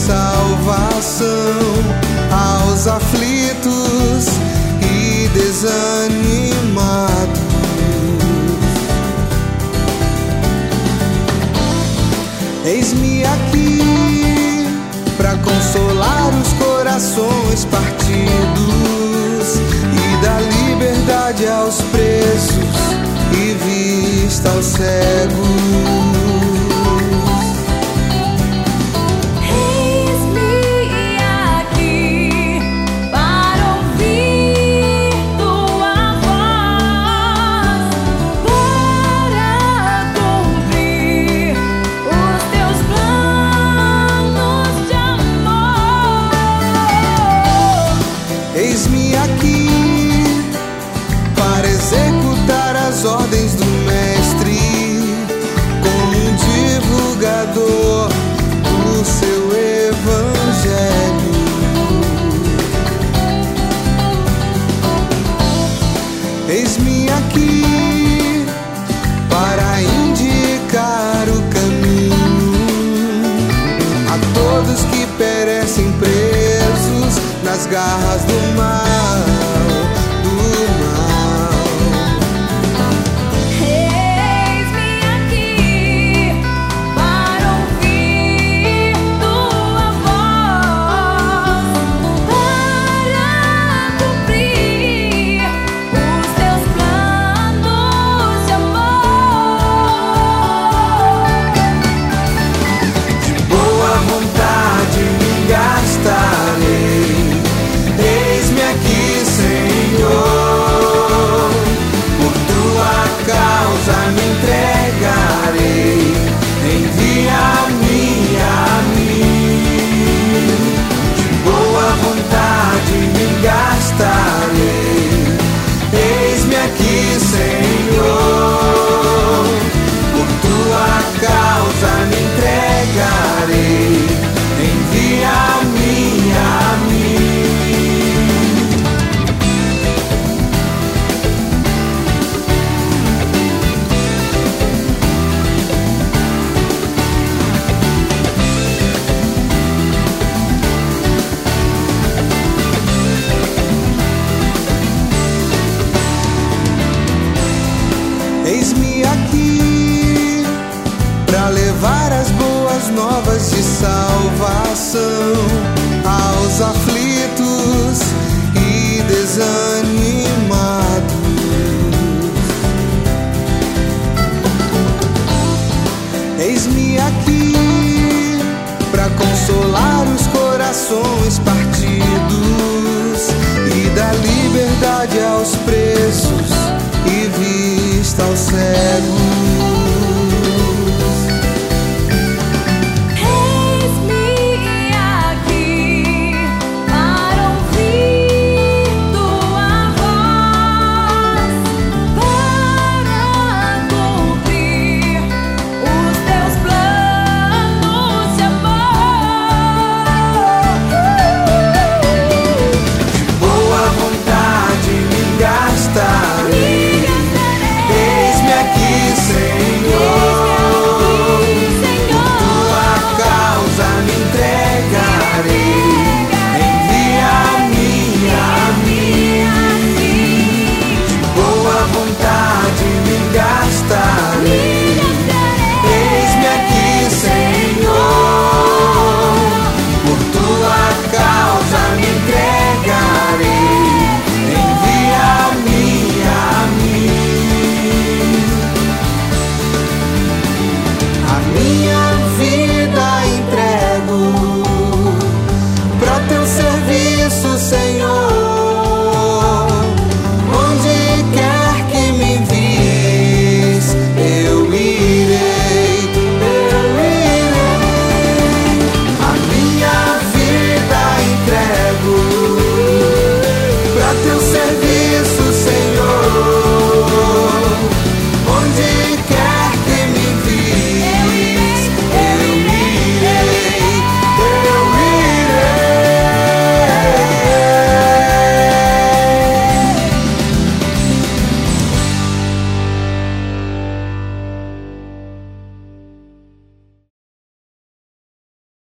salvação aos aflitos e desanimados. Eis-me aqui para consolar os corações partidos e dar liberdade aos presos e vista aos cegos. Eis-me aqui para executar as ordens do Mestre, como um divulgador do seu Evangelho. Eis-me aqui para indicar o caminho a todos que perecem presos nas garras do mal, Eis-me aqui para ouvir tua voz, para cumprir os teus planos de amor. de boa vontade me gastarei. Eis-me aqui, Senhor, por tua causa me entregarei. Envia-me a mim, de boa vontade me gastarei. Eis-me aqui, Senhor, por tua causa me entregarei. Envia-me a mim. Eis-me aqui para levar as boas novas de salvação aos aflitos e desanimados.